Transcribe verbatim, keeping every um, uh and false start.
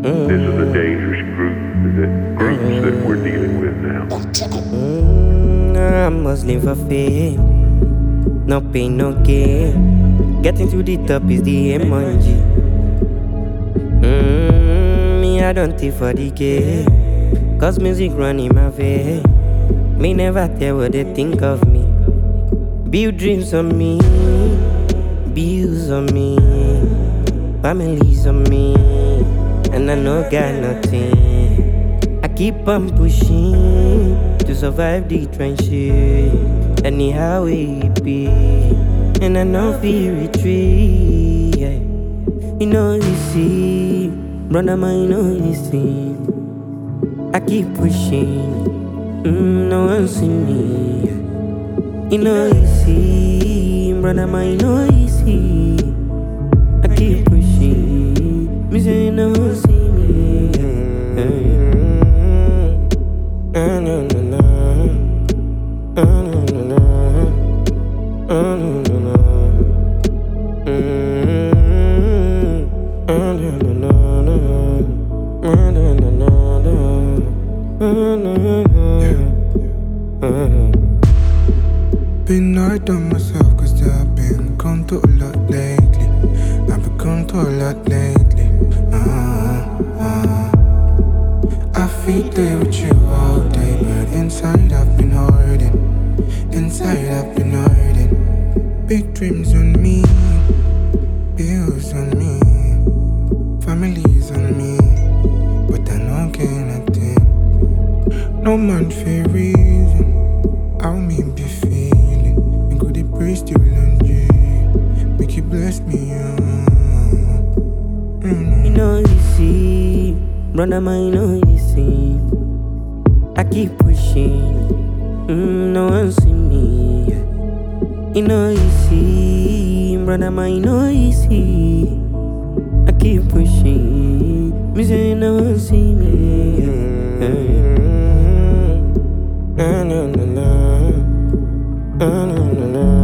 This is a dangerous group, the groups that we're dealing with now. Mm, I'm hustling for fame, no pain, no gain. Getting to the top is the M one G. Mm, me, I don't think for the game, cause music run in my vein. Me never tell what they think of me. Build dreams on me, bills on me, families on me, and I know got nothing. I keep on pushing to survive the trenches, anyhow it be, and I know feel retreat. Yeah. You know you see, brother man, you know you see. I keep pushing, mm, no one see me. Yeah. You know you see, brother man, you know you see. I keep pushing, me say no one see me. Ah, no, no, no. Ah, no, no, no. Ah, no, no, no. Mm, ah, no, no, no, no. Ah, no, no, no, no. Ah, no, no, no. Ah. Been hard on myself cause I've been gone through a lot lately. I've been gone through a lot lately. Uh, uh. I feel there with you all day, but inside I've been hurting. Inside I've been hurting. Big dreams on me, bills on me, families on me, but I don't get nothing. No man for reason, how me be feeling. Praise you, laundry. Make you bless me, uh. mm. You know you see, brother man, you know you see. I keep pushing, mm, no one see me. You know you see, brother man, you know you see. I keep pushing, me say no one see me. Mm-hmm. Ah, no, no, no. Ah, no, no, no.